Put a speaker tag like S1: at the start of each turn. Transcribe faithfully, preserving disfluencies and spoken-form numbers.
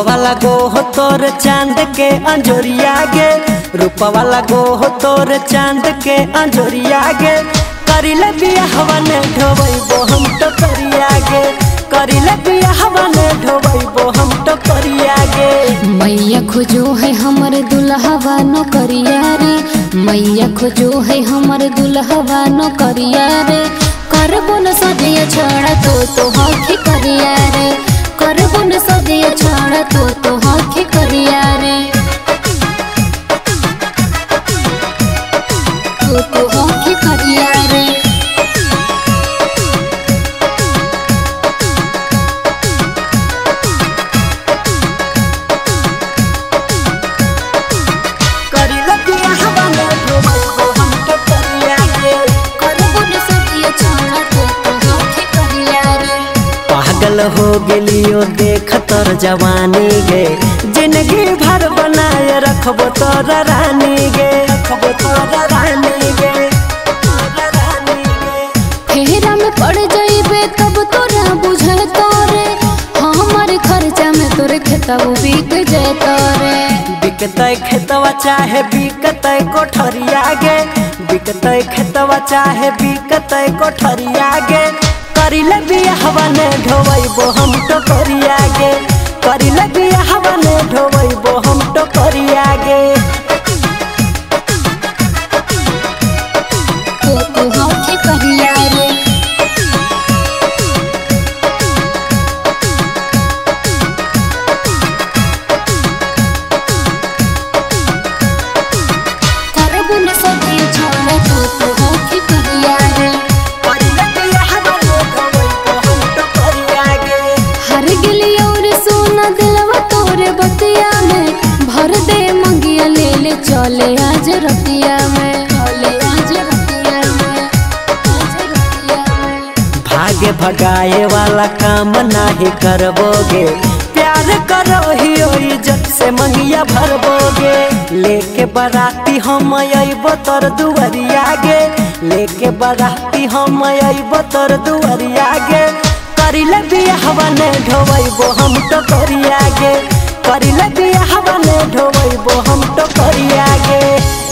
S1: वाला गो हो तोर चांद के अंजोरिया गे, रूपा वाला गो हो तोर चांद के अंजोरिया गे। करिले बियाहवा ने ढोबैबो हम तो करिया गे, करिले बियाहवा ने ढोबैबो हम तो करिया गे।
S2: मैया खोजो है हमर दुल्हवा नो करिया रे, मैया खोजो है हमर दुल्हवा नो करिया रे। करबो न सदिया छाड़ा तो तो हाथी करिया रे, करबो न सदिया छाड़ा तो तो हाथी करिया रे, तो तो हाथी करिया रे।
S1: करिले बियाहवा ने ढोबैबो हम तो करिया गे,
S2: करबो न सदिया छाड़ा तो तो हाथी करिया रे।
S1: पागल हो गेलियो देख तोर जवानी गे, जिंदगी भर बनाए रखबो तोर रानी गे, रखबो तोर रानी गे, तोर रानी गे।
S2: फेरा में पड़ जाइबे तब तोरा बुझे तोरे, हमारे खर्चा में तोरे खेतवा बिक जाए तोरे।
S1: बिकतै खेतवा चाहे बिकतै कोठरिया गे, बिकतै खेतवा चाहे बिकतै कोठरिया गे। करिले बियाहवा ने ढोबैबो हम तो करिया गे, करिले बियाहवा ने ढोबैबो हम तो करिया गे।
S2: तो तो हाथी करिया रे, करबो न सदिया छाड़ा तो तो हाथी करिया रे।
S1: करिले बियाहवा ने ढोबैबो हम तो करिया गे।
S2: हर गिली और सोना दिलवा तोरे बतिया में, भर दे मंगिया ले ले चले आज रतिया में, चले आज रतिया में, आज रतिया में।
S1: भागे भगाए वाला काम नाही करबोगे, प्यार करो ही इज्जत से मंगिया भरबोगे। लेके बराती हम अइबो तोर दुआरिया गे, लेके बराती हम अइबो तोर दुआरिया गे। करिले बियाहवा ने ढोबैबो हम तो करिया गे, करिले बियाहवा ने ढोबैबो हम तो करिया गे।